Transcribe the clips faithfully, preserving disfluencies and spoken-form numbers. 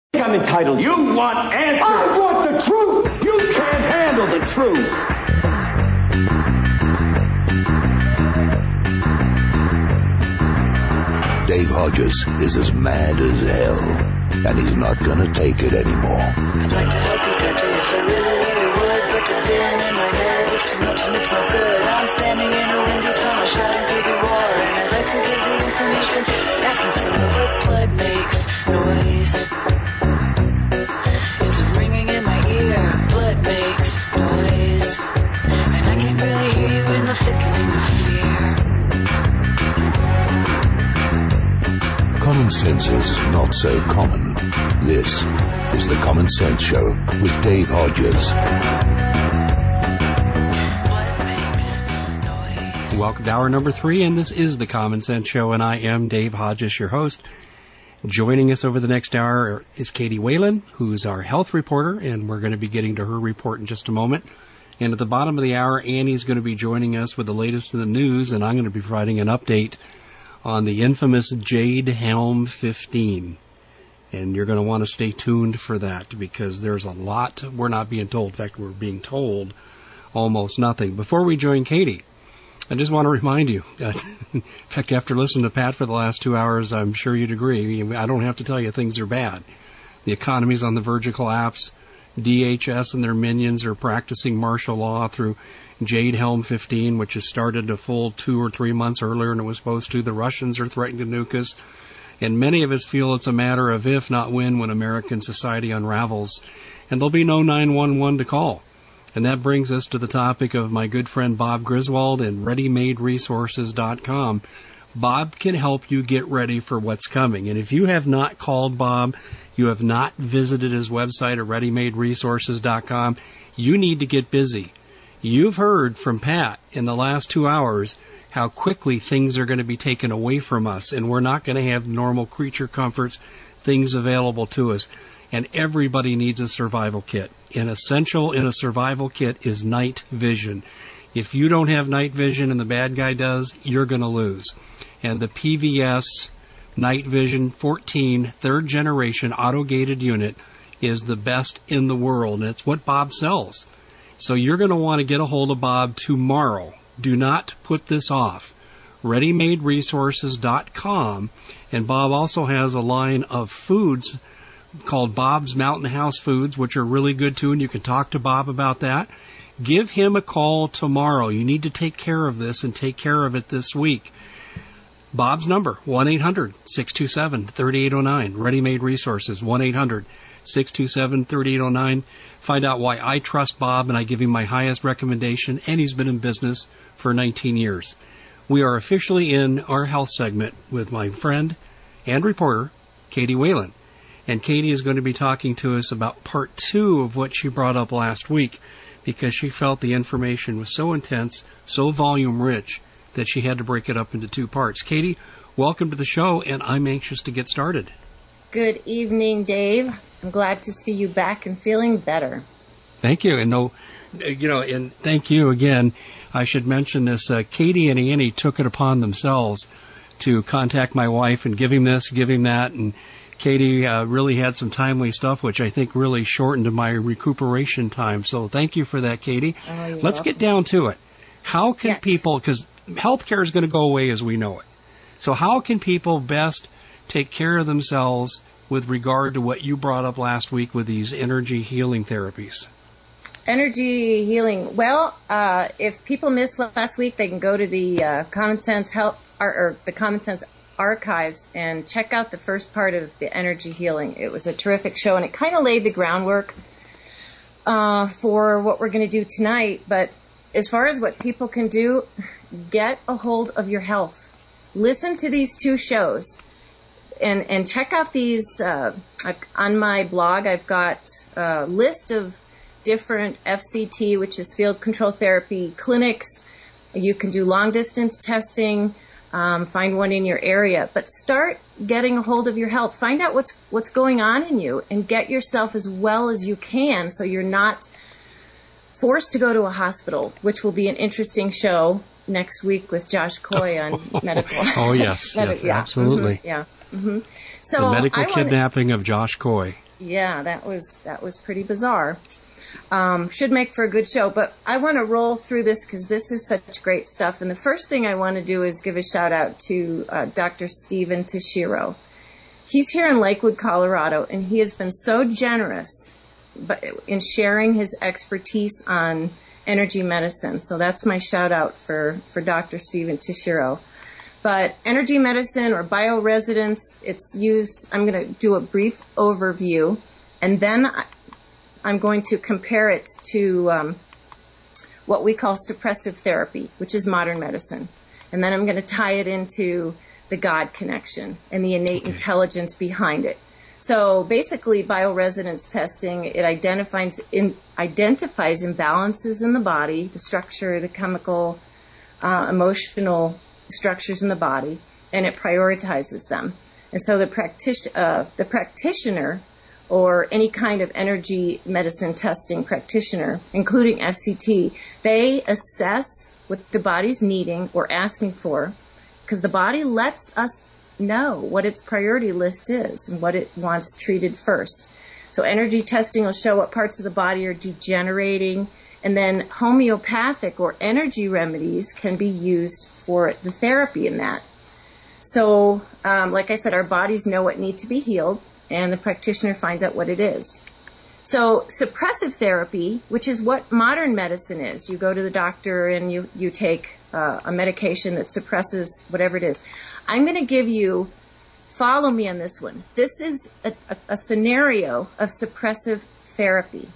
I'm entitled. You want answers. I want the truth. You can't handle the truth. Dave Hodges is as mad as hell, and he's not gonna take it anymore. I'd like to help you, Doctor, yes, I really, really would, but the din in my head, it's too much and it's not good. I'm standing in a window tunnel, shouting through the roar, and I'd like to give the information. Ask me for what blood makes noise. It's ringing in my ear, blood makes noise, and I can't really hear you in the thickening of fear. Common sense is not so common. This is the Common Sense Show with Dave Hodges. Welcome to hour number three, and this is the Common Sense Show, and I am Dave Hodges, your host. Joining us over the next hour is Katie Whalen, who's our health reporter, and we're going to be getting to her report in just a moment. And at the bottom of the hour, Annie's going to be joining us with the latest in the news, and I'm going to be providing an update on the infamous Jade Helm fifteen. And you're going to want to stay tuned for that, because there's a lot we're not being told. In fact, we're being told almost nothing. Before we join Katie, I just want to remind you, in fact, after listening to Pat for the last two hours, I'm sure you'd agree. I don't have to tell you things are bad. The economy's on the verge of collapse. D H S and their minions are practicing martial law through Jade Helm fifteen, which has started a full two or three months earlier than it was supposed to. The Russians are threatening to nuke us. And many of us feel it's a matter of if, not when, when American society unravels. And there'll be no nine one one to call. And that brings us to the topic of my good friend Bob Griswold and ready made resources dot com. Bob can help you get ready for what's coming. And if you have not called Bob, you have not visited his website at ready made resources dot com, you need to get busy. You've heard from Pat in the last two hours how quickly things are going to be taken away from us, and we're not going to have normal creature comforts, things available to us. And everybody needs a survival kit. An essential in a survival kit is night vision. If you don't have night vision and the bad guy does, you're going to lose. And the P V S Night Vision fourteen third generation auto-gated unit is the best in the world, and it's what Bob sells. So you're going to want to get a hold of Bob tomorrow. Do not put this off. ready made resources dot com, and Bob also has a line of foods called Bob's Mountain House Foods, which are really good too, and you can talk to Bob about that. Give him a call tomorrow. You need to take care of this and take care of it this week. Bob's number, one eight hundred six two seven three eight zero nine. Ready Made Resources, one eight hundred six two seven three eight zero nine. Find out why I trust Bob, and I give him my highest recommendation, and he's been in business for nineteen years. We are officially in our health segment with my friend and reporter, Katie Whalen. And Katie is going to be talking to us about part two of what she brought up last week, because she felt the information was so intense, so volume-rich, that she had to break it up into two parts. Katie, welcome to the show, and I'm anxious to get started. Good evening, Dave. I'm glad to see you back and feeling better. Thank you. And no, you know, and thank you again. I should mention this. Uh, Katie and Annie took it upon themselves to contact my wife and give him this, give him that, and Katie uh, really had some timely stuff, which I think really shortened my recuperation time. So thank you for that, Katie. Oh, Let's welcome. get down to it. How can Yes. people, because healthcare is going to go away as we know it. So how can people best take care of themselves with regard to what you brought up last week with these energy healing therapies? Energy healing. Well, uh, if people missed last week, they can go to the uh, Common Sense Health or, or the Common Sense Archives and check out the first part of the energy healing. It was a terrific show, and it kind of laid the groundwork uh, for what we're going to do tonight. But as far as what people can do, get a hold of your health. Listen to these two shows. And, and check out these, uh, on my blog, I've got a list of different F C T, which is field control therapy clinics. You can do long distance testing, um, find one in your area, but start getting a hold of your health. Find out what's, what's going on in you and get yourself as well as you can so you're not forced to go to a hospital, which will be an interesting show next week with Josh Coy on medical. Oh, yes, Medi- yes, yeah. absolutely. Mm-hmm. Yeah. Mm-hmm. So the medical I wanna, kidnapping of Josh Coy. Yeah, that was that was pretty bizarre. Um, should make for a good show, but I want to roll through this because this is such great stuff. And the first thing I want to do is give a shout out to uh, Doctor Steven Tashiro. He's here in Lakewood, Colorado, and he has been so generous in sharing his expertise on energy medicine. So that's my shout out for, for Doctor Steven Tashiro. But energy medicine or bioresonance, it's used, I'm going to do a brief overview, and then I, I'm going to compare it to um, what we call suppressive therapy, which is modern medicine. And then I'm going to tie it into the God connection and the innate okay. intelligence behind it. So basically, bioresonance testing, it identifies in, identifies imbalances in the body, the structure, the chemical, uh, emotional structures in the body, and it prioritizes them. And so the, practic- uh, the practitioner or any kind of energy medicine testing practitioner, including F C T, they assess what the body's needing or asking for, because the body lets us know what its priority list is and what it wants treated first. So energy testing will show what parts of the body are degenerating, and then homeopathic or energy remedies can be used for the therapy in that. So, um, like I said, our bodies know what need to be healed, and the practitioner finds out what it is. So suppressive therapy, which is what modern medicine is, you go to the doctor and you, you take uh, a medication that suppresses whatever it is. I'm going to give you, follow me on this one. This is a, a, a scenario of suppressive therapy.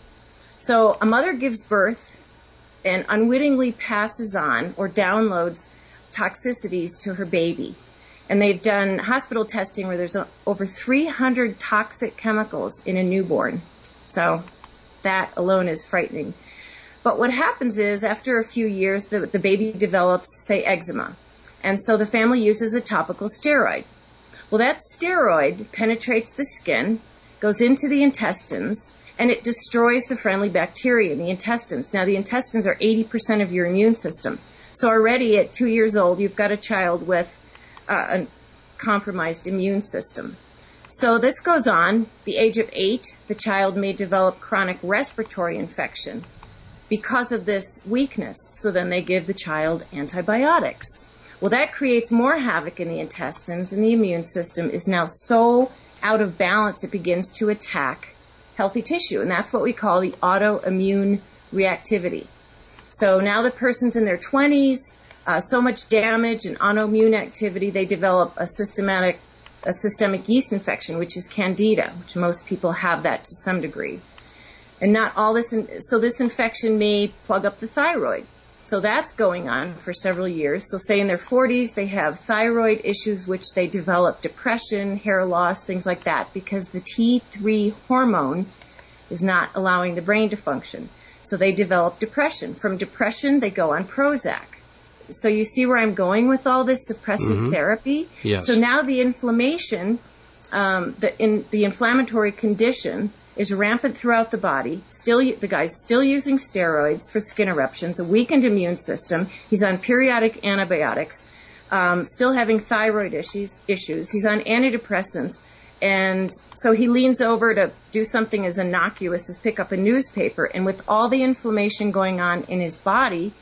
So a mother gives birth and unwittingly passes on or downloads toxicities to her baby. And they've done hospital testing where there's over three hundred toxic chemicals in a newborn. So that alone is frightening. But what happens is after a few years, the, the baby develops, say, eczema. And so the family uses a topical steroid. Well, that steroid penetrates the skin, goes into the intestines, and it destroys the friendly bacteria in the intestines. Now, the intestines are eighty percent of your immune system. So already at two years old, you've got a child with uh, a compromised immune system. So this goes on. The age of eight, the child may develop chronic respiratory infection because of this weakness. So then they give the child antibiotics. Well, that creates more havoc in the intestines, and the immune system is now so out of balance it begins to attack healthy tissue, and that's what we call the autoimmune reactivity. So now the person's in their twenties, uh, so much damage and autoimmune activity, they develop a systematic, a systemic yeast infection, which is candida, which most people have that to some degree. And not all this, in, so this infection may plug up the thyroid. So that's going on for several years. So say in their forties, they have thyroid issues, which they develop depression, hair loss, things like that, because the T three hormone is not allowing the brain to function. So they develop depression. From depression, they go on Prozac. So you see where I'm going with all this suppressive mm-hmm. therapy? Yes. So now the inflammation, um, the, in, the inflammatory condition is rampant throughout the body. Still, the guy's still using steroids for skin eruptions, a weakened immune system. He's on periodic antibiotics, um, still having thyroid issues, issues. He's on antidepressants. And so he leans over to do something as innocuous as pick up a newspaper. And with all the inflammation going on in his body,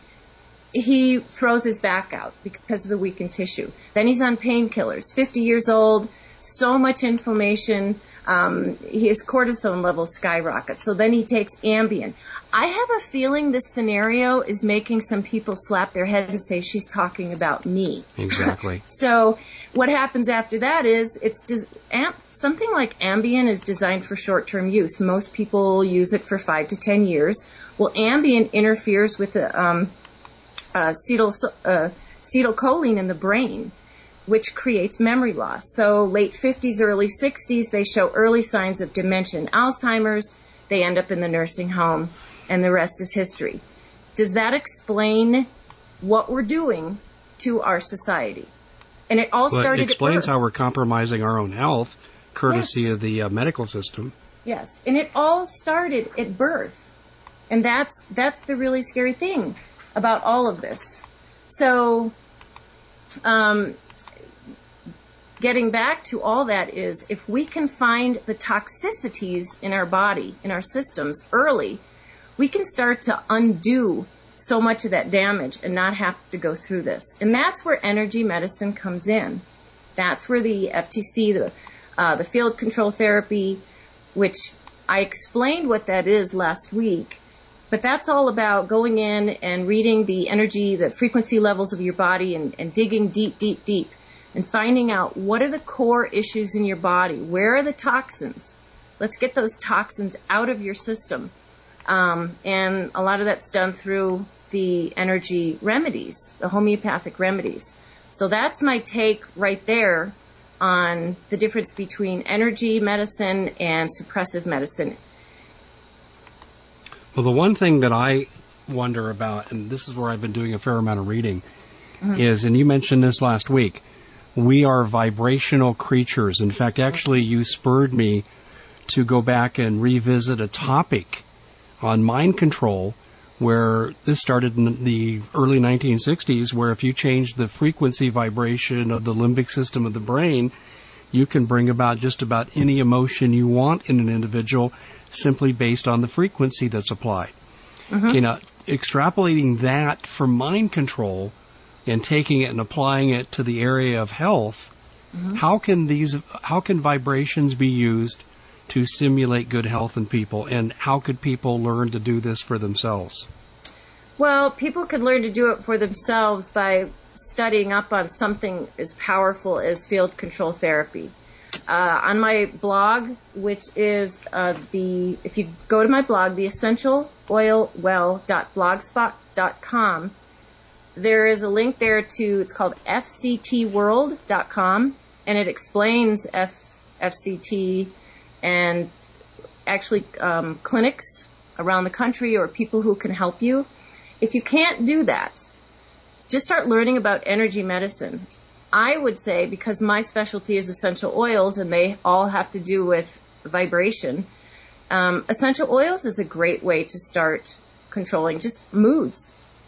he throws his back out because of the weakened tissue. Then he's on painkillers, fifty years old, so much inflammation. Um, his cortisone levels skyrocket. So then he takes Ambien. I have a feeling this scenario is making some people slap their head and say, she's talking about me. Exactly. So what happens after that is it's des- amp- something like Ambien is designed for short-term use. Most people use it for five to ten years. Well, Ambien interferes with the um, uh, acetyl, uh, acetylcholine in the brain, which creates memory loss. So late fifties, early sixties, they show early signs of dementia and Alzheimer's. They end up in the nursing home, and the rest is history. Does that explain what we're doing to our society? And it all well, started it explains at birth. how we're compromising our own health, courtesy Yes. of the uh, medical system. Yes, and it all started at birth. And that's that's the really scary thing about all of this. So, um, getting back to all that is, if we can find the toxicities in our body, in our systems early, we can start to undo so much of that damage and not have to go through this. And that's where energy medicine comes in. That's where the F T C, the, uh, the field control therapy, which I explained what that is last week, but that's all about going in and reading the energy, the frequency levels of your body and, and digging deep, deep, deep and finding out what are the core issues in your body. Where are the toxins? Let's get those toxins out of your system. Um, and a lot of that's done through the energy remedies, the homeopathic remedies. So that's my take right there on the difference between energy medicine and suppressive medicine. Well, the one thing that I wonder about, and this is where I've been doing a fair amount of reading, mm-hmm. is, and you mentioned this last week, we are vibrational creatures. In fact, actually, you spurred me to go back and revisit a topic on mind control, where this started in the early nineteen sixties, where if you change the frequency vibration of the limbic system of the brain, you can bring about just about any emotion you want in an individual simply based on the frequency that's applied. Mm-hmm. You know, extrapolating that from mind control and taking it and applying it to the area of health, mm-hmm. how can these, how can vibrations be used to stimulate good health in people, and how could people learn to do this for themselves? Well, people can learn to do it for themselves by studying up on something as powerful as field control therapy. Uh, on my blog, which is uh, the, if you go to my blog, the essential oil well dot blogspot dot com, there is a link there to, it's called F C T world dot com, and it explains F, FCT and actually um, clinics around the country or people who can help you. If you can't do that, just start learning about energy medicine. I would say, because my specialty is essential oils and they all have to do with vibration, um, essential oils is a great way to start controlling just moods,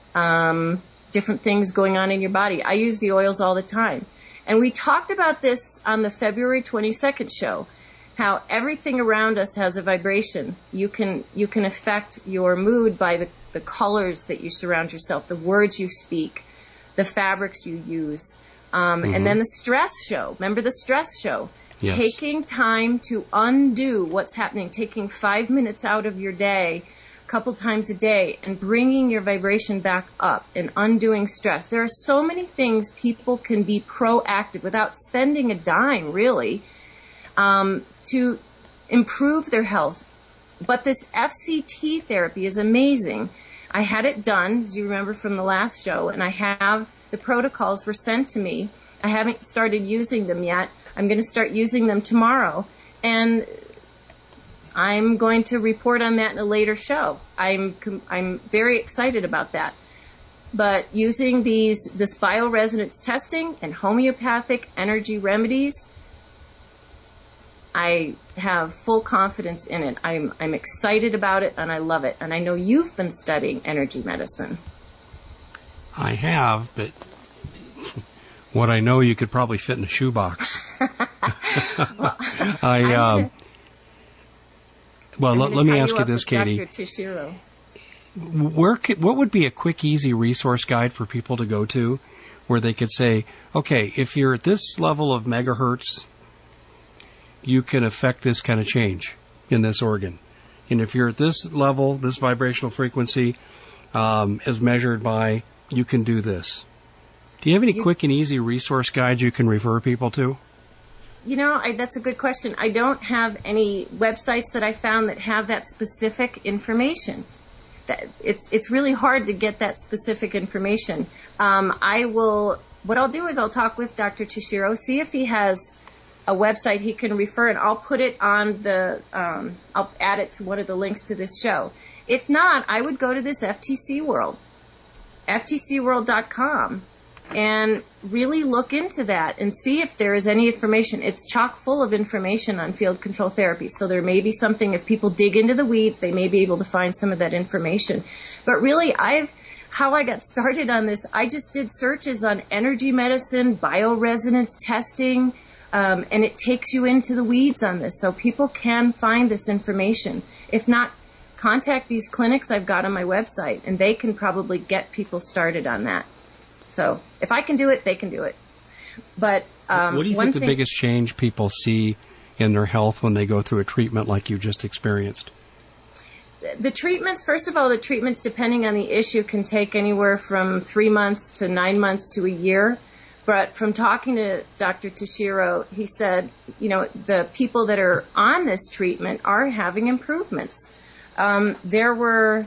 um, different things going on in your body. I use the oils all the time. And we talked about this on the February twenty-second show, how everything around us has a vibration. You can, you can affect your mood by the, the colors that you surround yourself, the words you speak, the fabrics you use. Um, mm-hmm. And then the stress show. Remember the stress show? Yes. Taking time to undo what's happening, taking five minutes out of your day, a couple times a day, and bringing your vibration back up and undoing stress. There are so many things people can be proactive without spending a dime, really, um, to improve their health. But this F C T therapy is amazing. I had it done, as you remember from the last show, and I have, the protocols were sent to me. I haven't started using them yet. I'm going to start using them tomorrow. And I'm going to report on that in a later show. I'm, I'm very excited about that. But using these, this bioresonance testing and homeopathic energy remedies, I have full confidence in it. I'm, I'm excited about it and I love it. And I know you've been studying energy medicine. I have, but what I know you could probably fit in a shoebox. well, I, um, well, let, let me ask you this, Katie. Doctor Tashiro. Where could, what would be a quick, easy resource guide for people to go to where they could say, okay, if you're at this level of megahertz, you can affect this kind of change in this organ. And if you're at this level, this vibrational frequency, um, as measured by, you can do this. Do you have any you, quick and easy resource guides you can refer people to? You know, I, that's a good question. I don't have any websites that I found that have that specific information. That it's it's really hard to get that specific information. Um, I will. What I'll do is I'll talk with Doctor Tashiro, see if he has a website he can refer, and I'll put it on the. Um, I'll add it to one of the links to this show. If not, I would go to this F T C World, F T C world dot com. And really look into that and see if there is any information. It's chock full of information on field control therapy. So there may be something, if people dig into the weeds, they may be able to find some of that information. But really, I've, how I got started on this, I just did searches on energy medicine, bioresonance testing, Um, and it takes you into the weeds on this, so people can find this information. If not, contact these clinics I've got on my website, and they can probably get people started on that. So if I can do it, they can do it. But um, what do you one think the thing, biggest change people see in their health when they go through a treatment like you just experienced? The treatments, first of all, the treatments, depending on the issue, can take anywhere from three months to nine months to a year. But from talking to Doctor Tashiro, he said, you know, the people that are on this treatment are having improvements. Um, there were,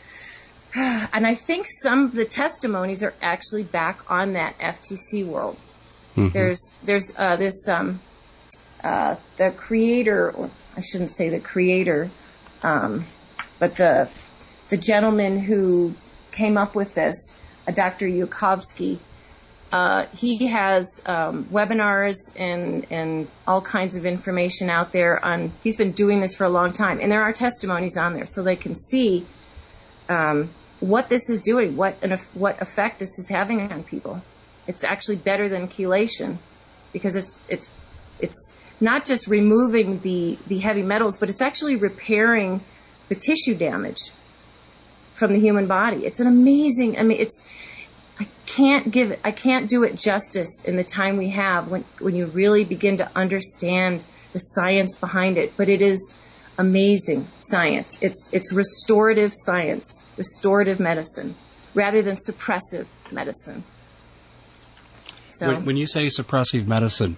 and I think some of the testimonies are actually back on that F T C world. Mm-hmm. There's, there's uh, this, um, uh, the creator, or I shouldn't say the creator, um, but the the gentleman who came up with this, uh, Doctor Yukovsky. Uh, he has um, webinars and, and all kinds of information out there on, he's been doing this for a long time. And there are testimonies on there so they can see um, what this is doing, what an, what effect this is having on people. It's actually better than chelation because it's, it's, it's not just removing the, the heavy metals, but it's actually repairing the tissue damage from the human body. It's an amazing, I mean, it's, I can't give it, I can't do it justice in the time we have when, when you really begin to understand the science behind it. But it is amazing science. It's, it's restorative science, restorative medicine, rather than suppressive medicine. So, when, when you say suppressive medicine,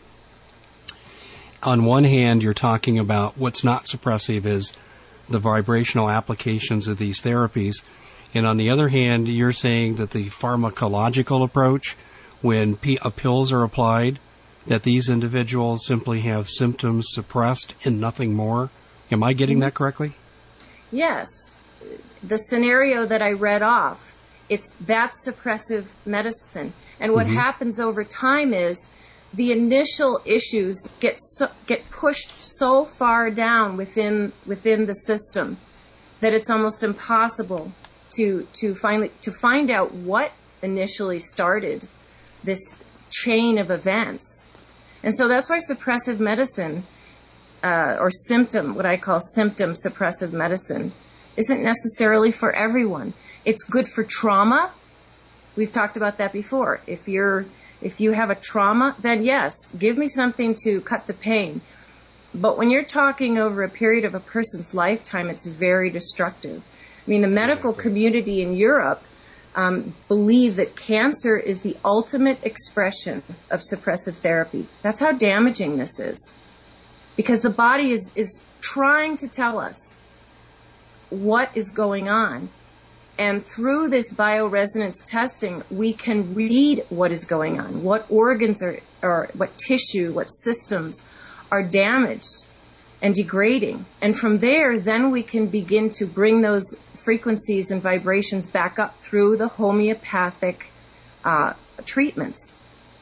on one hand, you're talking about what's not suppressive is the vibrational applications of these therapies. And on the other hand, you're saying that the pharmacological approach, when p- uh, pills are applied, that these individuals simply have symptoms suppressed and nothing more. Am I getting that correctly? Yes. The scenario that I read off, it's that's suppressive medicine. And what mm-hmm. happens over time is the initial issues get so, get pushed so far down within within the system that it's almost impossible to to finally to find out what initially started this chain of events. And so that's why suppressive medicine, uh, or symptom, what I call symptom suppressive medicine, isn't necessarily for everyone. It's good for trauma. We've talked about that before. If you're if you have a trauma, then yes, give me something to cut the pain. But when you're talking over a period of a person's lifetime, it's very destructive. I mean, the medical community in Europe um, believe that cancer is the ultimate expression of suppressive therapy. That's how damaging this is. Because the body is, is trying to tell us what is going on. And through this bioresonance testing, we can read what is going on, what organs are, or what tissue, what systems are damaged and degrading. And from there, then we can begin to bring those frequencies and vibrations back up through the homeopathic uh, treatments.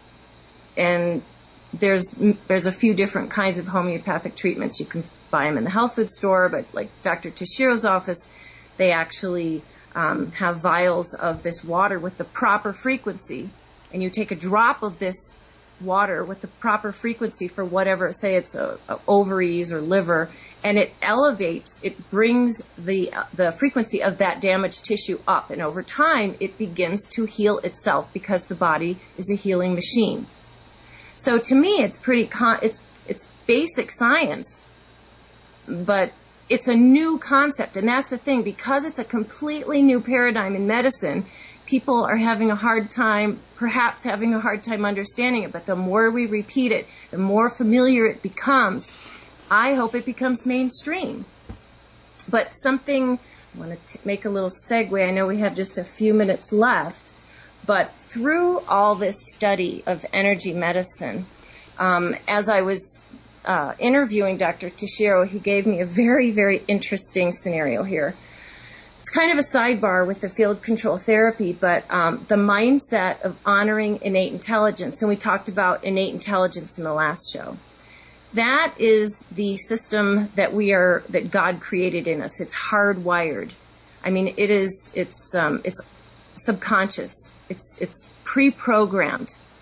And there's there's a few different kinds of homeopathic treatments. You can buy them in the health food store, but like Doctor Tashiro's office, they actually um, have vials of this water with the proper frequency, and you take a drop of this water with the proper frequency for whatever, say it's a, a ovaries or liver, and it elevates, it brings the uh, the frequency of that damaged tissue up, and over time it begins to heal itself because the body is a healing machine. So to me, it's pretty con- it's it's basic science, but it's a new concept, and that's the thing, because it's a completely new paradigm in medicine. People are having a hard time, perhaps having a hard time understanding it, but the more we repeat it, the more familiar it becomes. I hope it becomes mainstream. But something, I want to t- make a little segue. I know we have just a few minutes left, but through all this study of energy medicine, um, as I was uh, interviewing Doctor Tashiro, he gave me a very, very interesting scenario here. It's kind of a sidebar with the field control therapy, but um, the mindset of honoring innate intelligence, and we talked about innate intelligence in the last show. That is the system that we are, that God created in us. It's hardwired. I mean, it is, it's, um, it's subconscious. It's, it's pre-programmed.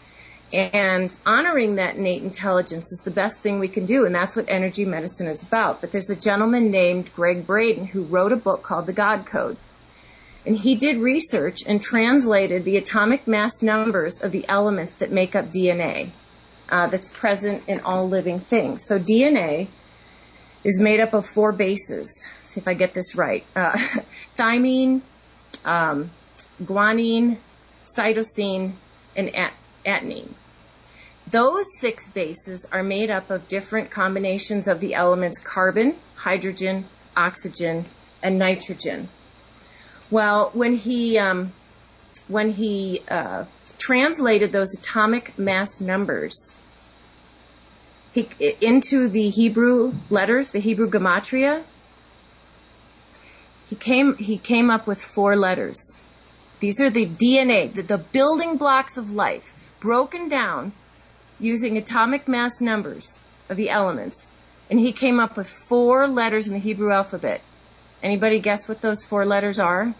And honoring that innate intelligence is the best thing we can do, and that's what energy medicine is about. But there's a gentleman named Greg Braden who wrote a book called The God Code. And he did research and translated the atomic mass numbers of the elements that make up D N A uh, that's present in all living things. So D N A is made up of four bases. Let's see if I get this right. Uh, thymine, um, guanine, cytosine, and at- adenine. Those six bases are made up of different combinations of the elements carbon, hydrogen, oxygen, and nitrogen. Well, when he um, when he uh, translated those atomic mass numbers he, into the Hebrew letters, the Hebrew gematria, he came he came up with four letters. These are the D N A, the, the building blocks of life, broken down using atomic mass numbers of the elements. And he came up with four letters in the Hebrew alphabet. Anybody guess what those four letters are?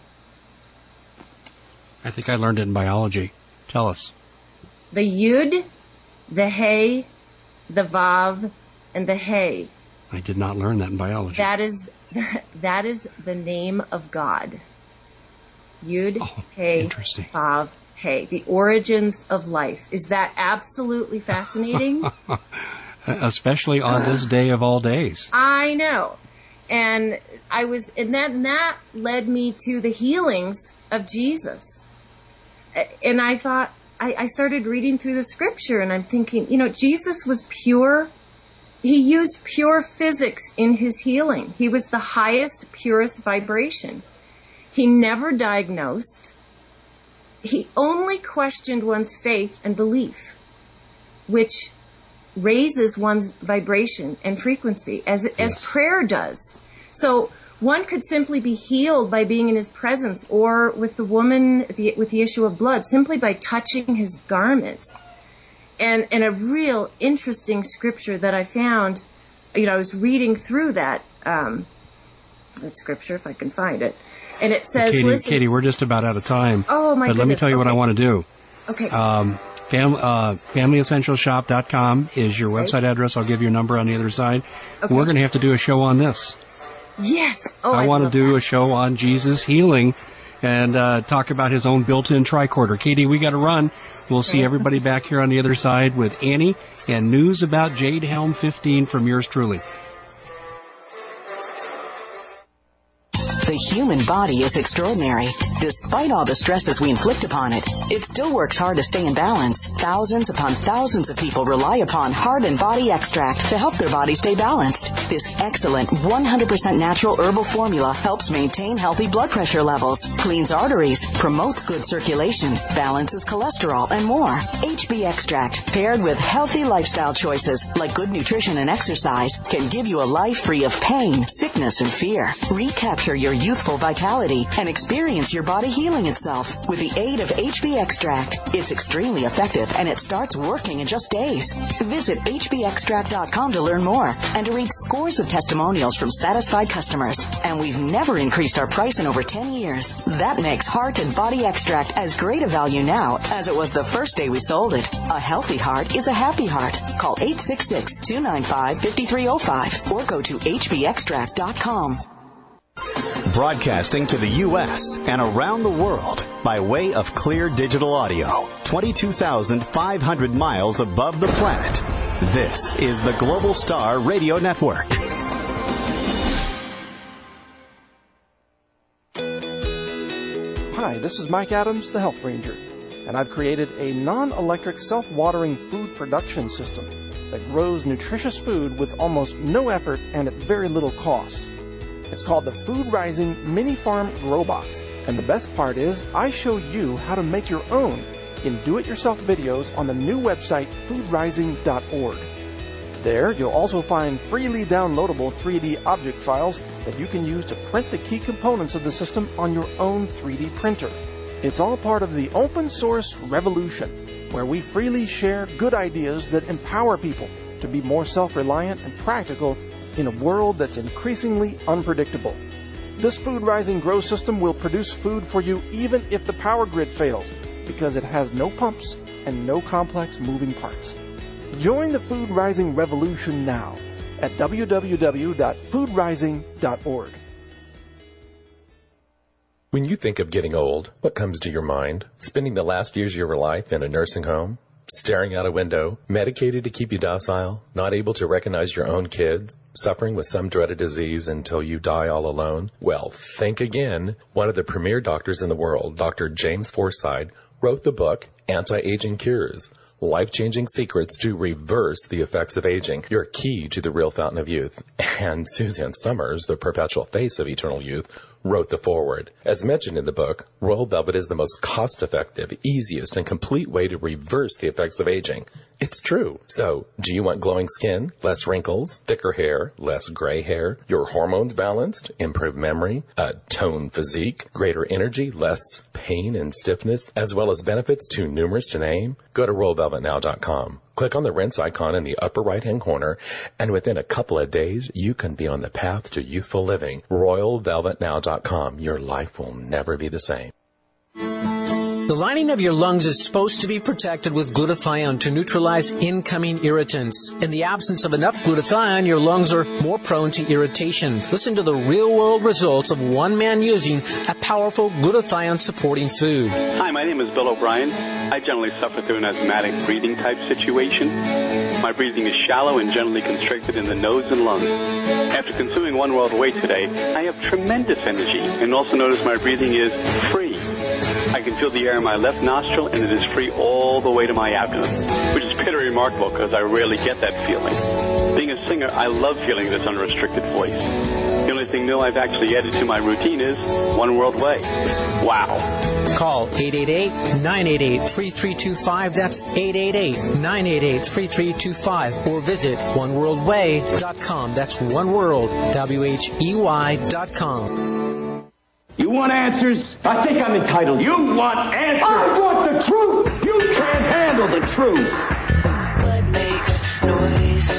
I think I learned it in biology. Tell us. The Yud, the Hey, the Vav, and the Hey. I did not learn that in biology. That is that is the name of God. Yud, oh, Hey, interesting. Vav, Hey. The origins of life. Is that absolutely fascinating? Especially on this day of all days. I know. And I was, and that, and that led me to the healings of Jesus. And I thought, I, I started reading through the scripture and I'm thinking, you know, Jesus was pure. He used pure physics in his healing. He was the highest, purest vibration. He never diagnosed. He only questioned one's faith and belief, which raises one's vibration and frequency as as Yes. prayer does. So one could simply be healed by being in his presence, or with the woman the, with the issue of blood, simply by touching his garment. And and a real interesting scripture that I found, you know, I was reading through that um, that scripture if I can find it, and it says, Katie, "Listen, Katie, we're just about out of time. Oh my But let me goodness. tell you what Okay. I want to do. Okay. Um, fam, uh, family essential shop dot com is your Okay. website address. I'll give you a number on the other side. Okay. We're going to have to do a show on this. Yes. Oh, I I'd want to love do that. a show on Jesus healing and uh, talk about his own built-in tricorder. Katie, we got to run. We'll see Okay. everybody back here on the other side with Annie and news about Jade Helm fifteen from yours truly. The human body is extraordinary. Despite all the stresses we inflict upon it, it still works hard to stay in balance. Thousands upon thousands of people rely upon Heart and Body Extract to help their body stay balanced. This excellent one hundred percent natural herbal formula helps maintain healthy blood pressure levels, cleans arteries, promotes good circulation, balances cholesterol, and more. H B Extract, paired with healthy lifestyle choices like good nutrition and exercise, can give you a life free of pain, sickness, and fear. Recapture your youthful vitality and experience your body healing itself with the aid of H B Extract. It's extremely effective and it starts working in just days. Visit H B extract dot com to learn more and to read scores of testimonials from satisfied customers. And we've never increased our price in over ten years. That makes Heart and Body Extract as great a value now as it was the first day we sold it. A healthy heart is a happy heart. Call eight six six, two nine five, five three zero five or go to H B extract dot com. Broadcasting to the U S and around the world by way of clear digital audio, twenty-two thousand five hundred miles above the planet. This is the Global Star Radio Network. Hi, this is Mike Adams, the Health Ranger, and I've created a non-electric self-watering food production system that grows nutritious food with almost no effort and at very little cost. It's called the Food Rising Mini Farm Grow Box, and the best part is I show you how to make your own in do-it-yourself videos on the new website food rising dot org. There, you'll also find freely downloadable three D object files that you can use to print the key components of the system on your own three D printer. It's all part of the open source revolution, where we freely share good ideas that empower people to be more self-reliant and practical in a world that's increasingly unpredictable. This Food Rising Grow system will produce food for you even if the power grid fails, because it has no pumps, and no complex moving parts. Join the food rising revolution now at w w w dot food rising dot org. When you think of getting old, what comes to your mind? Spending the last years of your life in a nursing home? Staring out a window? Medicated to keep you docile? Not able to recognize your own kids? Suffering with some dreaded disease until you die all alone? Well, think again. One of the premier doctors in the world, Doctor James Forsythe, wrote the book Anti-Aging Cures. Life-changing secrets to reverse the effects of aging. Your key to the real fountain of youth. And Suzanne Summers, the perpetual face of eternal youth, wrote the foreword. As mentioned in the book, Royal Velvet is the most cost-effective, easiest, and complete way to reverse the effects of aging. It's true. So, do you want glowing skin, less wrinkles, thicker hair, less gray hair, your hormones balanced, improved memory, a toned physique, greater energy, less pain and stiffness, as well as benefits too numerous to name? Go to royal velvet now dot com. Click on the rinse icon in the upper right-hand corner, and within a couple of days, you can be on the path to youthful living. royal velvet now dot com. Your life will never be the same. The lining of your lungs is supposed to be protected with glutathione to neutralize incoming irritants. In the absence of enough glutathione, your lungs are more prone to irritation. Listen to the real-world results of one man using a powerful glutathione-supporting food. Hi, my name is Bill O'Brien. I generally suffer through an asthmatic breathing type situation. My breathing is shallow and generally constricted in the nose and lungs. After consuming One World Way today, I have tremendous energy and also notice my breathing is free. I can feel the air in my left nostril, and it is free all the way to my abdomen, which is pretty remarkable because I rarely get that feeling. Being a singer, I love feeling this unrestricted voice. The only thing new I've actually added to my routine is One World Way. Wow. Call eight eight eight, nine eight eight, three three two five. That's eight eight eight, nine eight eight, three three two five. Or visit one world way dot com. That's oneworld, W H E Y dot com. You want answers? I think I'm entitled. You want answers? I want the truth! You can't handle the truth! What makes noise?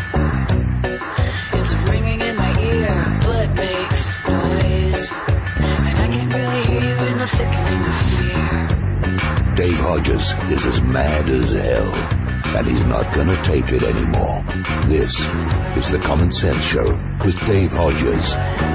It's ringing in my ear. What makes noise? And I can't really hear you in the thickening of fear. Dave Hodges is as mad as hell, and he's not gonna take it anymore. This is the Common Sense Show with Dave Hodges.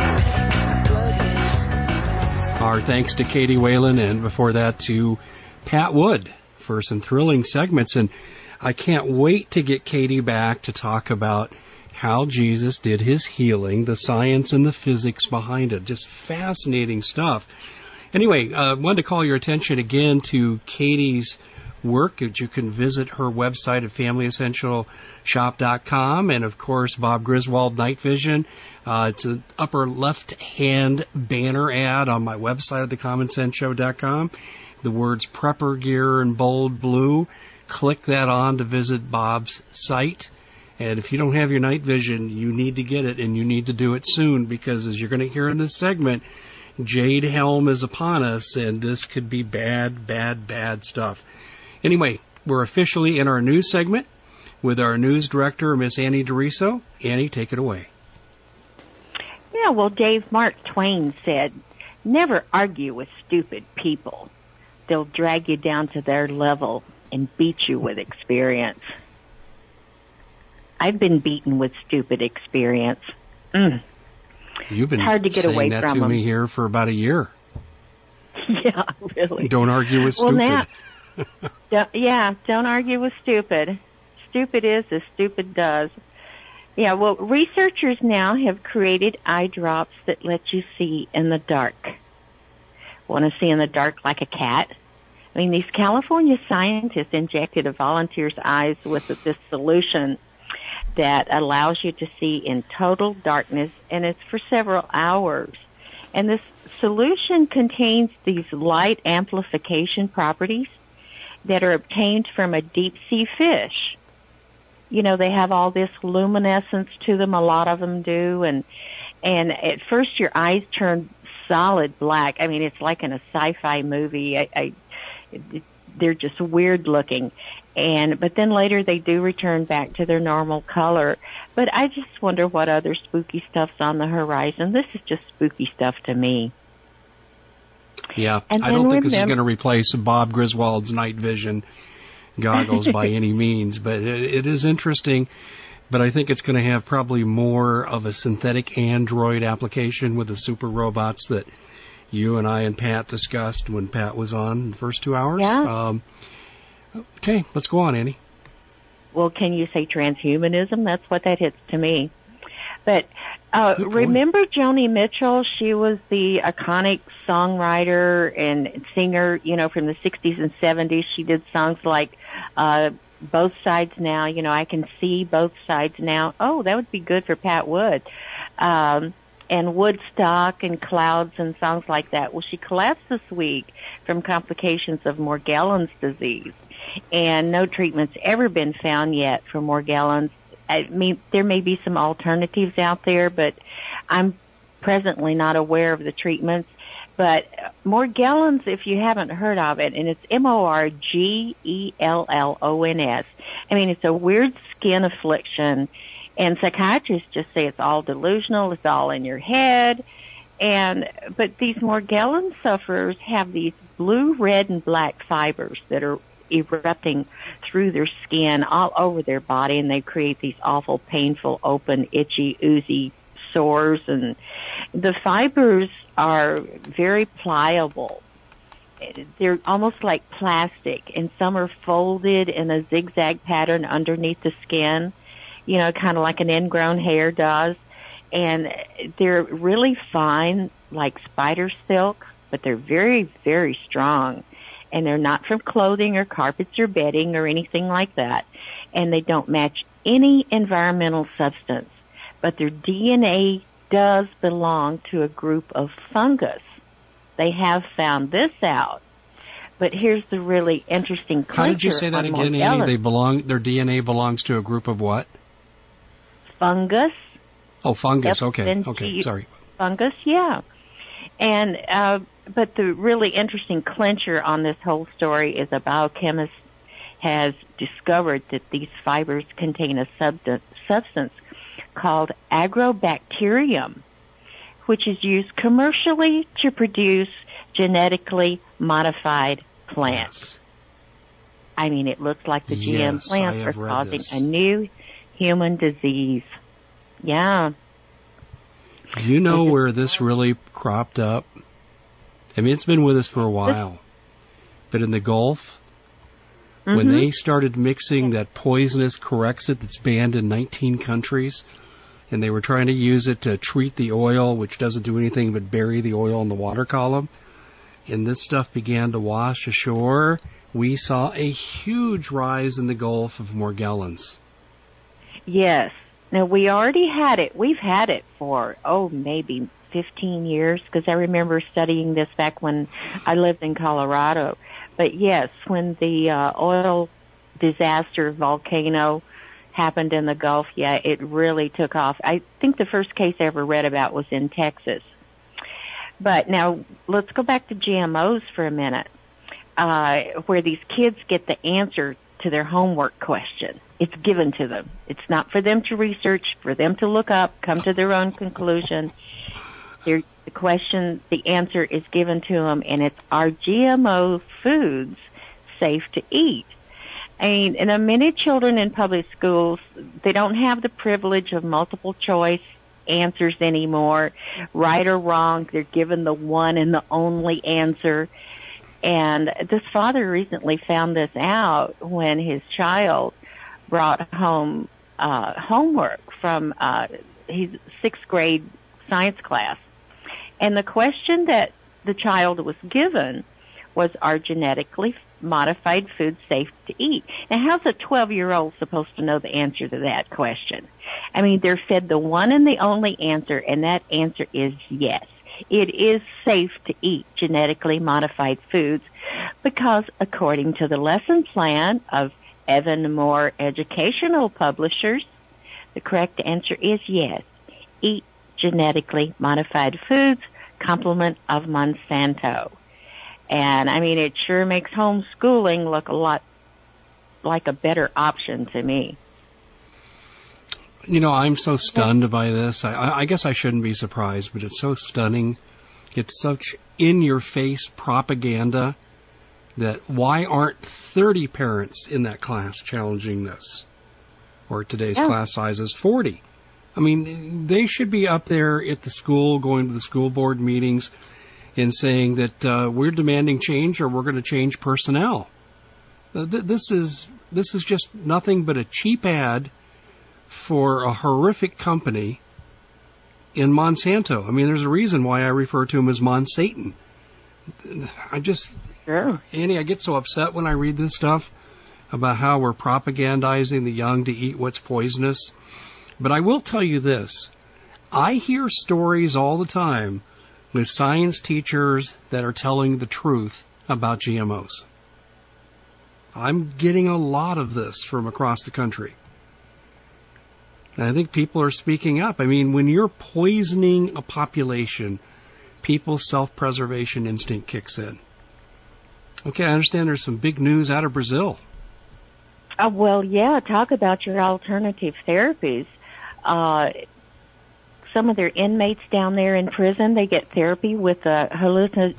Our thanks to Katie Whalen, and before that to Pat Wood for some thrilling segments. And I can't wait to get Katie back to talk about how Jesus did his healing, the science and the physics behind it. Just fascinating stuff. Anyway, I uh, wanted to call your attention again to Katie's work. You can visit her website at family essential shop dot com, and of course Bob Griswold Night Vision. Uh, it's an upper left-hand banner ad on my website at the common sense show dot com. The words Prepper Gear in bold blue. Click that on to visit Bob's site. And if you don't have your night vision, you need to get it, and you need to do it soon, because as you're going to hear in this segment, Jade Helm is upon us, and this could be bad, bad, bad stuff. Anyway, we're officially in our news segment with our news director, Miss Annie DeRiso. Annie, take it away. Yeah, well, Dave, Mark Twain said, never argue with stupid people. They'll drag you down to their level and beat you with experience. I've been beaten with stupid experience. Mm. You've been it's hard to get saying away that from to them. me here for about a year. Yeah, really. Don't argue with well, stupid. Now, don't, yeah, don't argue with stupid. Stupid is as stupid does. Yeah, well, researchers now have created eye drops that let you see in the dark. Want to see in the dark like a cat? I mean, these California scientists injected a volunteer's eyes with this solution that allows you to see in total darkness, and it's for several hours. And this solution contains these light amplification properties that are obtained from a deep-sea fish. You know, they have all this luminescence to them, a lot of them do, and and at first your eyes turn solid black. I mean, it's like in a sci-fi movie. I, I they're just weird looking. And but then later they do return back to their normal color. But I just wonder what other spooky stuff's on the horizon. This is just spooky stuff to me. Yeah, and I don't think remember, this is going to replace Bob Griswold's night vision. goggles by any means, but it, it is interesting. But I think it's going to have probably more of a synthetic android application with the super robots that you and I and Pat discussed when Pat was on the first two hours. Yeah. Um, okay, let's go on, Annie. Well, can you say transhumanism? That's what that hits to me. But uh, remember Joni Mitchell? She was the iconic songwriter and singer, you know, from the sixties and seventies. She did songs like uh, Both Sides Now. You know, I can see both sides now. Oh, that would be good for Pat Wood. Um, and Woodstock and Clouds and songs like that. Well, she collapsed this week from complications of Morgellons disease. And no treatment's ever been found yet for Morgellons. I mean, there may be some alternatives out there, but I'm presently not aware of the treatments. But Morgellons, if you haven't heard of it, and it's M O R G E L L O N S. I mean, it's a weird skin affliction, and psychiatrists just say it's all delusional, it's all in your head. And but these Morgellons sufferers have these blue, red, and black fibers that are erupting through their skin all over their body, and they create these awful, painful, open, itchy, oozy sores. And the fibers are very pliable. They're almost like plastic, and some are folded in a zigzag pattern underneath the skin, you know, kind of like an ingrown hair does. And they're really fine, like spider silk, but they're very, very strong. And they're not from clothing or carpets or bedding or anything like that. And they don't match any environmental substance. But their D N A does belong to a group of fungus. They have found this out. But here's the really interesting clincher. How did you say that again, Annie? They belong, their D N A belongs to a group of what? Fungus. Oh, fungus. Okay. Okay. Sorry. Fungus, yeah. And, uh, but the really interesting clincher on this whole story is a biochemist has discovered that these fibers contain a substance, substance called agrobacterium, which is used commercially to produce genetically modified plants. I mean, it looks like the G M yes, plants are causing this. a new human disease. Yeah. Do you know where this really cropped up? I mean, it's been with us for a while. But in the Gulf, mm-hmm. when they started mixing that poisonous Corexit that's banned in nineteen countries, and they were trying to use it to treat the oil, which doesn't do anything but bury the oil in the water column, and this stuff began to wash ashore, we saw a huge rise in the Gulf of Morgellons. Yes. Now, we already had it. We've had it for, oh, maybe fifteen years, because I remember studying this back when I lived in Colorado. But yes, when the uh, oil disaster volcano happened in the Gulf, yeah, it really took off. I think the first case I ever read about was in Texas. But now, let's go back to G M Os for a minute, uh, where these kids get the answer to their homework question. It's given to them. It's not for them to research, for them to look up, come to their own conclusion. They're, the question, the answer is given to them, and it's, are G M O foods safe to eat? I mean, and uh, many children in public schools, they don't have the privilege of multiple choice answers anymore. Right or wrong, they're given the one and the only answer. And this father recently found this out when his child brought home uh, homework from uh, his sixth grade science class. And the question that the child was given was, are genetically modified foods safe to eat? Now, how's a twelve-year-old supposed to know the answer to that question? I mean, they're fed the one and the only answer, and that answer is yes. It is safe to eat genetically modified foods because, according to the lesson plan of Evan Moore Educational Publishers, the correct answer is yes. Eat genetically modified foods, complement of Monsanto. And, I mean, it sure makes homeschooling look a lot like a better option to me. You know, I'm so stunned by this. I, I guess I shouldn't be surprised, but it's so stunning. It's such in-your-face propaganda that why aren't thirty parents in that class challenging this? Or today's Yeah. class size is forty. I mean, they should be up there at the school, going to the school board meetings and saying that uh, we're demanding change or we're going to change personnel. Uh, th- this is this is just nothing but a cheap ad for a horrific company in Monsanto. I mean, there's a reason why I refer to him as Monsatan. I just, sure. Annie, I get so upset when I read this stuff about how we're propagandizing the young to eat what's poisonous. But I will tell you this. I hear stories all the time with science teachers that are telling the truth about G M Os. I'm getting a lot of this from across the country. And I think people are speaking up. I mean, when you're poisoning a population, people's self-preservation instinct kicks in. Okay, I understand there's some big news out of Brazil. Uh, well, yeah, talk about your alternative therapies. Uh, some of their inmates down there in prison, they get therapy with a hallucin...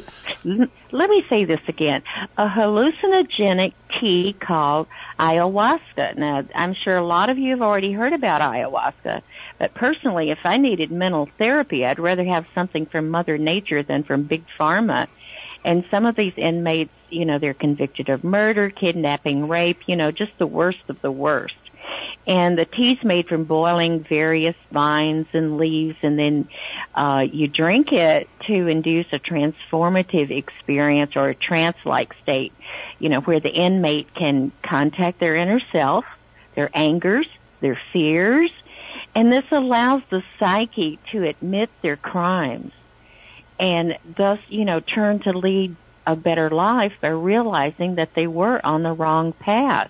Let me say this again. A hallucinogenic tea called ayahuasca. Now, I'm sure a lot of you have already heard about ayahuasca, but personally, if I needed mental therapy, I'd rather have something from Mother Nature than from Big Pharma. And some of these inmates, you know, they're convicted of murder, kidnapping, rape, you know, just the worst of the worst. And the tea's made from boiling various vines and leaves, and then uh, you drink it to induce a transformative experience or a trance-like state, you know, where the inmate can contact their inner self, their angers, their fears, and this allows the psyche to admit their crimes and thus, you know, turn to lead a better life by realizing that they were on the wrong path.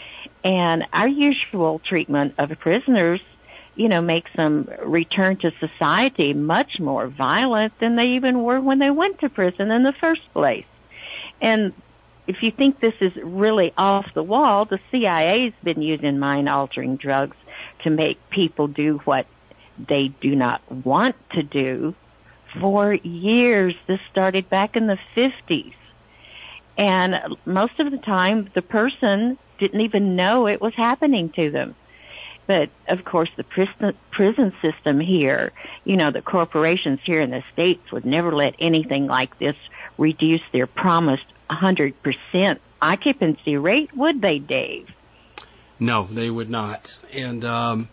And our usual treatment of prisoners, you know, makes them return to society much more violent than they even were when they went to prison in the first place. And if you think this is really off the wall, the C I A's been using mind-altering drugs to make people do what they do not want to do for years. This started back in the fifties. And most of the time, the person didn't even know it was happening to them. But, of course, the prison, prison system here, you know, the corporations here in the States would never let anything like this reduce their promised one hundred percent occupancy rate, would they, Dave? No, they would not. And, um,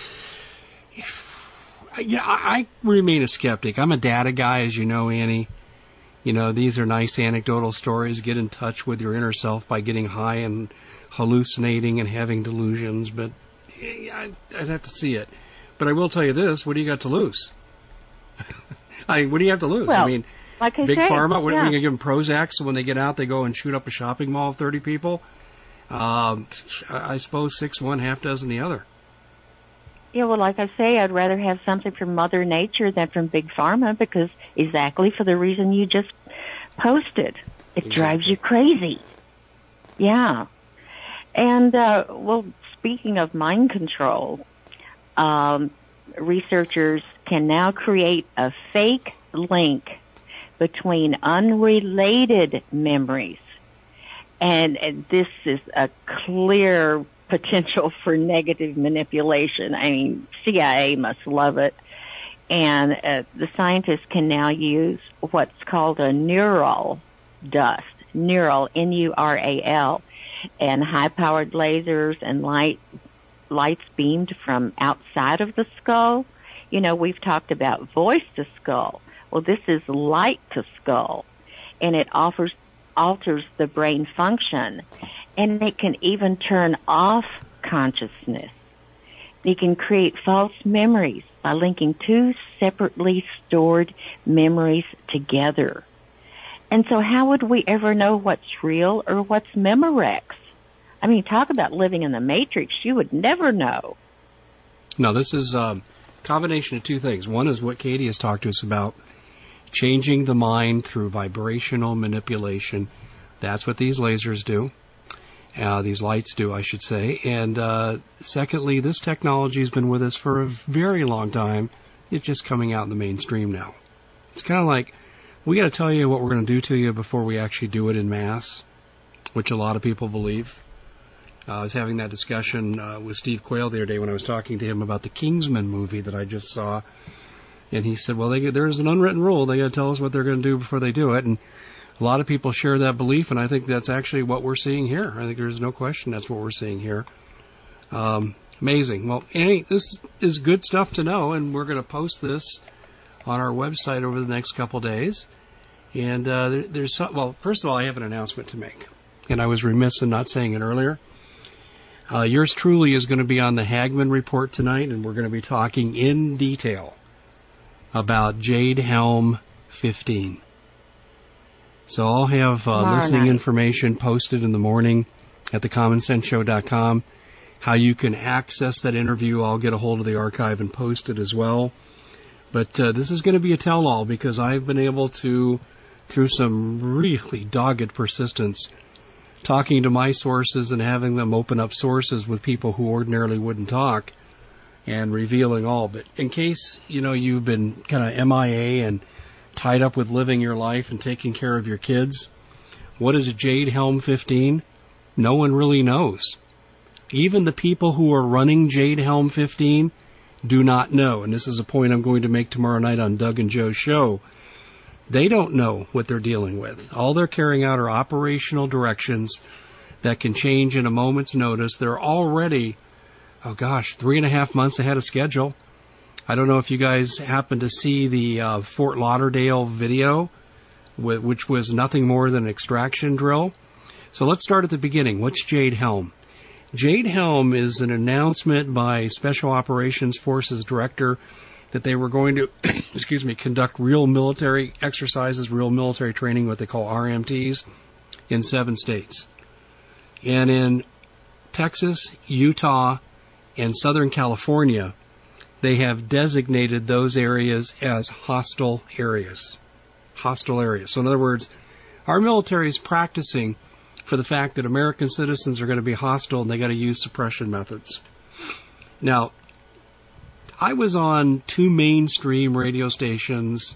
yeah, I, I remain a skeptic. I'm a data guy, as you know, Annie. You know, these are nice anecdotal stories. Get in touch with your inner self by getting high and hallucinating and having delusions. But yeah, I'd have to see it. But I will tell you this. What do you got to lose? I mean, what do you have to lose? Well, I mean, like I Big say, Pharma, what yeah. are we going to give them Prozac so when they get out they go and shoot up a shopping mall of thirty people? Um, I suppose six one, half dozen the other. Yeah, well, like I say, I'd rather have something from Mother Nature than from Big Pharma because exactly for the reason you just posted. It Exactly. drives you crazy. Yeah. And, uh, well, speaking of mind control, um, researchers can now create a fake link between unrelated memories. And, and this is a clear potential for negative manipulation. I mean, C I A must love it. And uh, the scientists can now use what's called a neural dust, neural, N U R A L, and high-powered lasers and light lights beamed from outside of the skull. You know, we've talked about voice to skull. Well, this is light to skull, and it offers alters the brain function, and it can even turn off consciousness. It can create false memories by linking two separately stored memories together. And so how would we ever know what's real or what's Memorex? I mean, talk about living in the Matrix. You would never know. No, this is a combination of two things. One is what Katie has talked to us about, changing the mind through vibrational manipulation. That's what these lasers do. Uh, these lights do, I should say. And uh, secondly, this technology has been with us for a very long time. It's just coming out in the mainstream now. It's kind of like We got to tell you what we're going to do to you before we actually do it in mass, which a lot of people believe. Uh, I was having that discussion uh, with Steve Quayle the other day when I was talking to him about the Kingsman movie that I just saw. And he said, well, they, there's an unwritten rule. They got to tell us what they're going to do before they do it. And a lot of people share that belief, and I think that's actually what we're seeing here. I think there's no question that's what we're seeing here. Um, amazing. Well, Annie, this is good stuff to know, and we're going to post this on our website over the next couple days. And uh, there, there's some, well, first of all, I have an announcement to make, and I was remiss in not saying it earlier. Uh, yours truly is going to be on the Hagmann Report tonight, and we're going to be talking in detail about Jade Helm fifteen. So I'll have uh, listening night. information posted in the morning at the common sense show dot com. How you can access that interview, I'll get a hold of the archive and post it as well. But uh, this is going to be a tell-all because I've been able to, through some really dogged persistence, talking to my sources and having them open up sources with people who ordinarily wouldn't talk and revealing all. But in case, you know, you've been kind of M I A and tied up with living your life and taking care of your kids, what is Jade Helm fifteen? No one really knows. Even the people who are running Jade Helm fifteen do not know. And this is a point I'm going to make tomorrow night on Doug and Joe's show. They don't know what they're dealing with. All they're carrying out are operational directions that can change in a moment's notice. They're already, oh gosh, three and a half months ahead of schedule. I don't know if you guys happened to see the uh, Fort Lauderdale video, which was nothing more than an extraction drill. So let's start at the beginning. What's Jade Helm? Jade Helm is an announcement by Special Operations Forces Director that they were going to, excuse me, conduct real military exercises, real military training, what they call R M Ts, in seven states. And in Texas, Utah, and Southern California, they have designated those areas as hostile areas. Hostile areas. So in other words, our military is practicing for the fact that American citizens are going to be hostile and they got to use suppression methods. Now, I was on two mainstream radio stations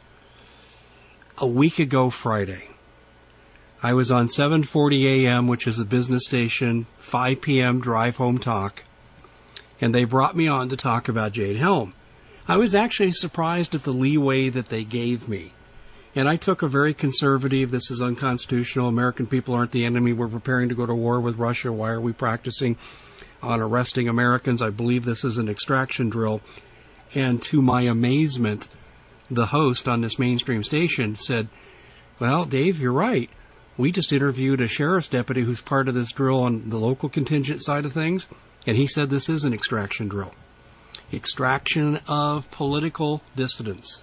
a week ago Friday. I was on seven forty a.m., which is a business station, five p.m. drive home talk, and they brought me on to talk about Jade Helm. I was actually surprised at the leeway that they gave me. And I took a very conservative, this is unconstitutional, American people aren't the enemy, we're preparing to go to war with Russia, why are we practicing on arresting Americans? I believe this is an extraction drill. And to my amazement, the host on this mainstream station said, well, Dave, you're right. We just interviewed a sheriff's deputy who's part of this drill on the local contingent side of things, and he said this is an extraction drill. Extraction of political dissidents.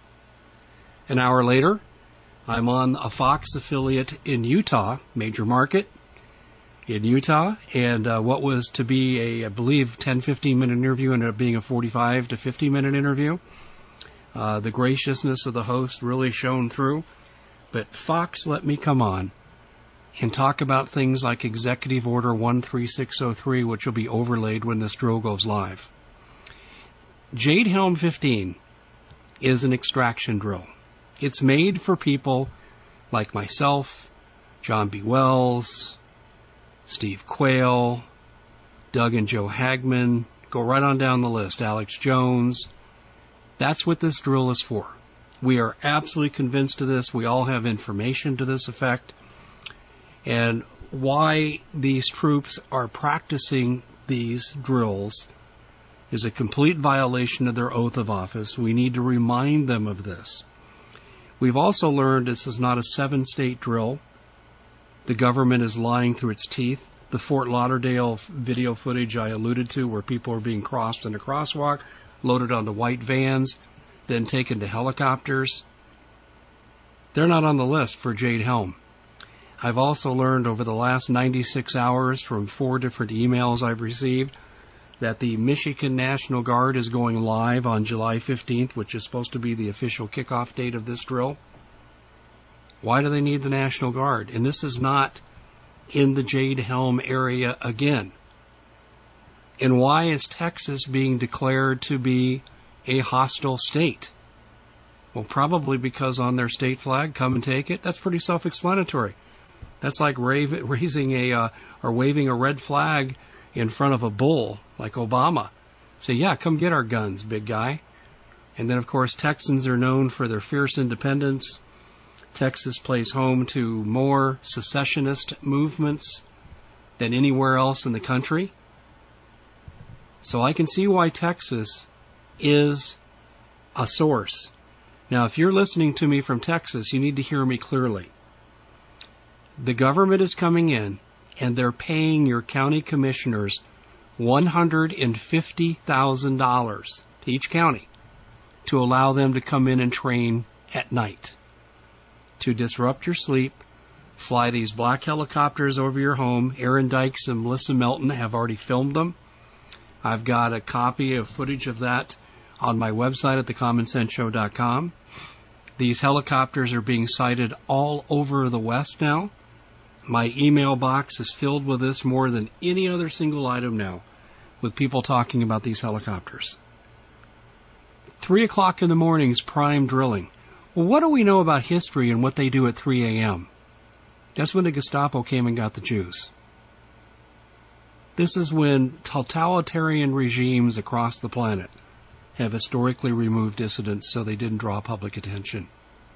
An hour later, I'm on a Fox affiliate in Utah, major market in Utah, and uh, what was to be a, I believe, ten, fifteen minute interview ended up being a forty-five to fifty minute interview. Uh, the graciousness of the host really shone through, but Fox let me come on and talk about things like Executive Order one three six oh three, which will be overlaid when this drill goes live. Jade Helm fifteen is an extraction drill. It's made for people like myself, John B. Wells, Steve Quayle, Doug and Joe Hagmann, go right on down the list, Alex Jones. That's what this drill is for. We are absolutely convinced of this. We all have information to this effect. And why these troops are practicing these drills is a complete violation of their oath of office. We need to remind them of this. We've also learned this is not a seven-state drill. The government is lying through its teeth. The Fort Lauderdale video footage I alluded to, where people are being crossed in a crosswalk, loaded onto white vans, then taken to helicopters. They're not on the list for Jade Helm. I've also learned over the last ninety-six hours from four different emails I've received that the Michigan National Guard is going live on July fifteenth, which is supposed to be the official kickoff date of this drill. Why do they need the National Guard? And this is not in the Jade Helm area again. And why is Texas being declared to be a hostile state? Well, probably because on their state flag, come and take it. That's pretty self-explanatory. That's like rave, raising a, uh, or waving a red flag in front of a bull, like Obama. Say, yeah, come get our guns, big guy. And then, of course, Texans are known for their fierce independence. Texas plays home to more secessionist movements than anywhere else in the country. So I can see why Texas is a source. Now, if you're listening to me from Texas, you need to hear me clearly. The government is coming in, and they're paying your county commissioners one hundred fifty thousand dollars to each county to allow them to come in and train at night, to disrupt your sleep, fly these black helicopters over your home. Aaron Dykes and Melissa Melton have already filmed them. I've got a copy of footage of that on my website at the common sense show dot com. These helicopters are being sighted all over the West now. My email box is filled with this more than any other single item now, with people talking about these helicopters. Three o'clock in the morning is prime drilling. Well, what do we know about history and what they do at three a.m.? That's when the Gestapo came and got the Jews. This is when totalitarian regimes across the planet have historically removed dissidents so they didn't draw public attention.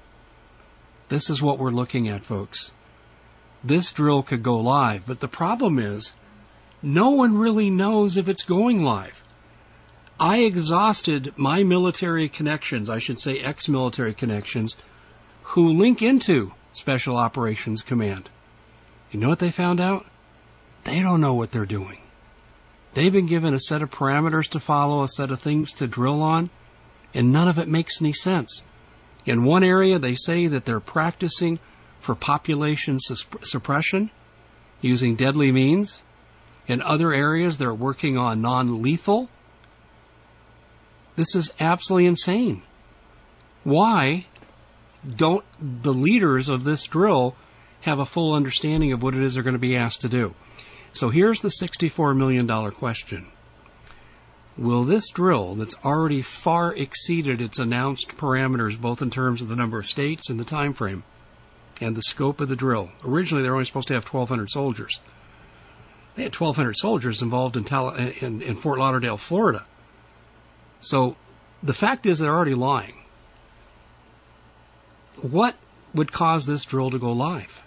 This is what we're looking at, folks. This drill could go live, but the problem is no one really knows if it's going live. I exhausted my military connections, I should say ex-military connections, who link into Special Operations Command. You know what they found out? They don't know what they're doing. They've been given a set of parameters to follow, a set of things to drill on, and none of it makes any sense. In one area, they say that they're practicing for population sus- suppression using deadly means. In other areas, they're working on non-lethal. This is absolutely insane. Why don't the leaders of this drill have a full understanding of what it is they're going to be asked to do? So here's the sixty-four million dollars question. Will this drill, that's already far exceeded its announced parameters, both in terms of the number of states and the time frame, and the scope of the drill. Originally, they were only supposed to have twelve hundred soldiers. They had twelve hundred soldiers involved in, Tal- in, in Fort Lauderdale, Florida. So the fact is they're already lying. What would cause this drill to go live?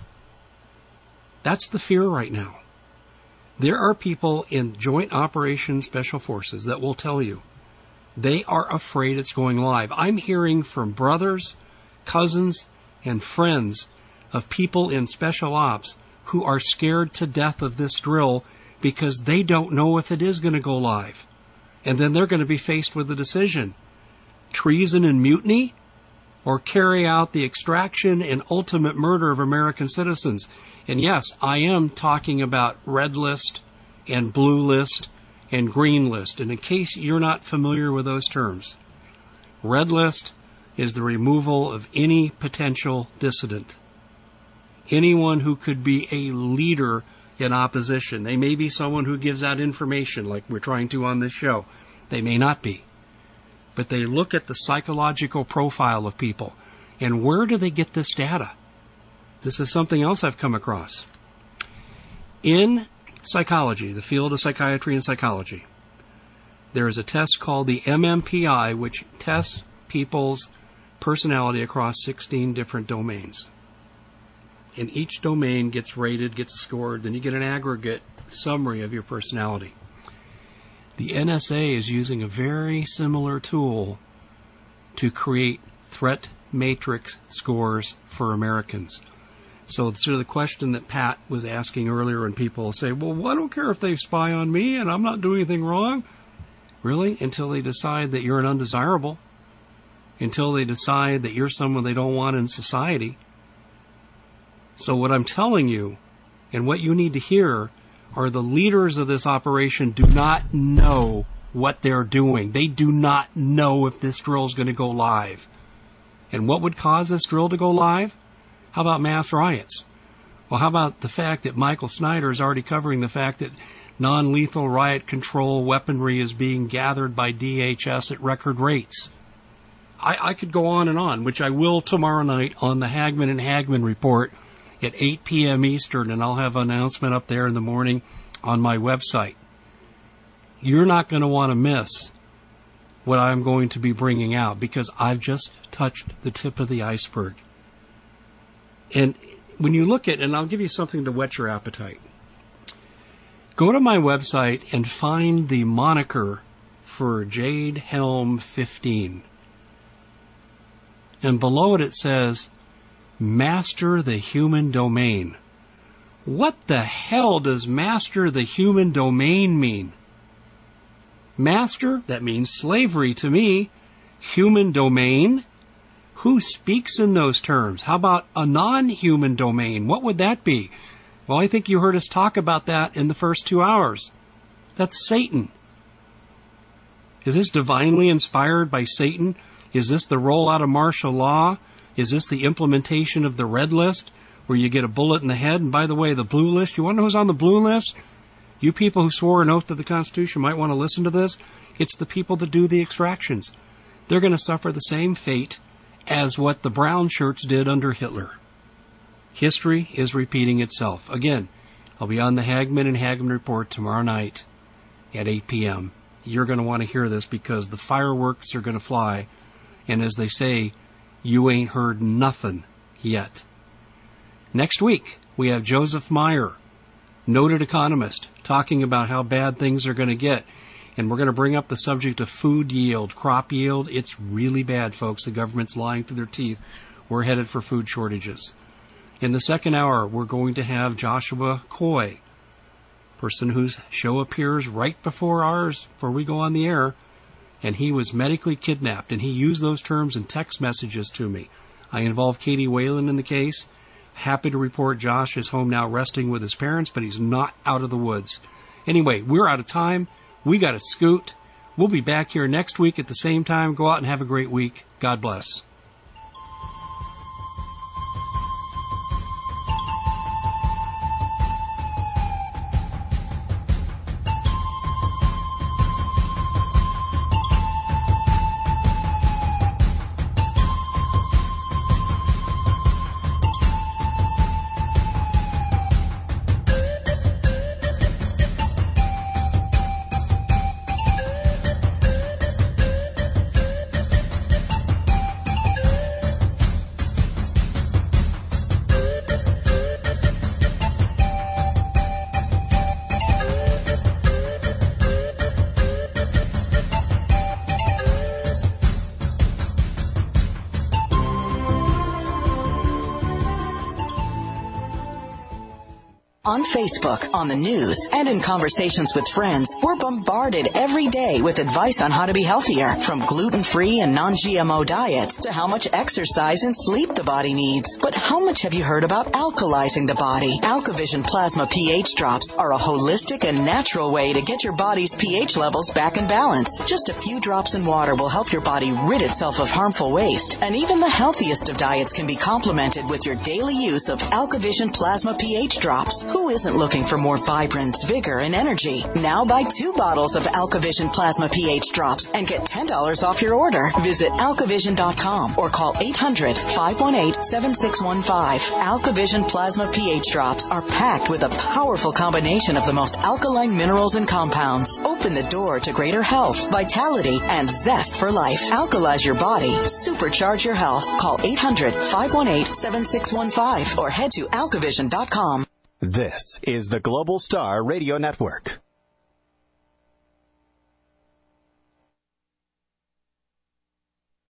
That's the fear right now. There are people in Joint Operations Special Forces that will tell you they are afraid it's going live. I'm hearing from brothers, cousins, and friends of people in Special Ops who are scared to death of this drill because they don't know if it is going to go live. And then they're going to be faced with a decision. Treason and mutiny, or carry out the extraction and ultimate murder of American citizens. And yes, I am talking about red list and blue list and green list. And in case you're not familiar with those terms, red list is the removal of any potential dissident. Anyone who could be a leader in opposition. They may be someone who gives out information like we're trying to on this show. They may not be. But they look at the psychological profile of people. And where do they get this data? This is something else I've come across. In psychology, the field of psychiatry and psychology, there is a test called the M M P I, which tests people's personality across sixteen different domains. And each domain gets rated, gets scored, then you get an aggregate summary of your personality. The N S A is using a very similar tool to create threat matrix scores for Americans. So sort of the question that Pat was asking earlier, when people say, well, I don't care if they spy on me and I'm not doing anything wrong. Really? Until they decide that you're an undesirable. Until they decide that you're someone they don't want in society. So what I'm telling you, and what you need to hear, are the leaders of this operation do not know what they're doing. They do not know if this drill is going to go live. And what would cause this drill to go live? How about mass riots? Well, how about the fact that Michael Snyder is already covering the fact that non-lethal riot control weaponry is being gathered by D H S at record rates? I, I could go on and on, which I will tomorrow night on the Hagman and Hagman Report at eight p.m. Eastern, and I'll have an announcement up there in the morning on my website. You're not going to want to miss what I'm going to be bringing out, because I've just touched the tip of the iceberg. And when you look at, and I'll give you something to whet your appetite. Go to my website and find the moniker for Jade Helm fifteen. And below it, it says, Master the Human Domain. What the hell does master the human domain mean? Master, that means slavery to me. Human domain? Who speaks in those terms? How about a non-human domain? What would that be? Well, I think you heard us talk about that in the first two hours. That's Satan. Is this divinely inspired by Satan? Is this the rollout of martial law? Is this the implementation of the red list, where you get a bullet in the head? And by the way, the blue list, you want to know who's on the blue list? You people who swore an oath to the Constitution might want to listen to this. It's the people that do the extractions. They're going to suffer the same fate as what the brown shirts did under Hitler. History is repeating itself. Again, I'll be on the Hagman and Hagman Report tomorrow night at eight p.m. You're going to want to hear this, because the fireworks are going to fly. And as they say, you ain't heard nothing yet. Next week, we have Joseph Meyer, noted economist, talking about how bad things are going to get. And we're going to bring up the subject of food yield, crop yield. It's really bad, folks. The government's lying through their teeth. We're headed for food shortages. In the second hour, we're going to have Joshua Coy, person whose show appears right before ours, before we go on the air. And he was medically kidnapped, and he used those terms in text messages to me. I involved Katie Whalen in the case. Happy to report Josh is home now resting with his parents, but he's not out of the woods. Anyway, we're out of time. We got to scoot. We'll be back here next week at the same time. Go out and have a great week. God bless. On Facebook, on the news, and in conversations with friends, we're bombarded every day with advice on how to be healthier, from gluten-free and non-G M O diets to how much exercise and sleep the body needs. But how much have you heard about alkalizing the body? AlkaVision Plasma pH Drops are a holistic and natural way to get your body's pH levels back in balance. Just a few drops in water will help your body rid itself of harmful waste. And even the healthiest of diets can be complemented with your daily use of AlkaVision Plasma pH Drops. Who isn't looking for more vibrance, vigor, and energy? Now buy two bottles of AlkaVision Plasma pH Drops and get ten dollars off your order. Visit alkavision dot com or call eight hundred, five one eight, seven six one five. AlkaVision Plasma pH Drops are packed with a powerful combination of the most alkaline minerals and compounds. Open the door to greater health, vitality, and zest for life. Alkalize your body. Supercharge your health. Call eight hundred, five one eight, seven six one five or head to alkavision dot com. This is the Global Star Radio Network.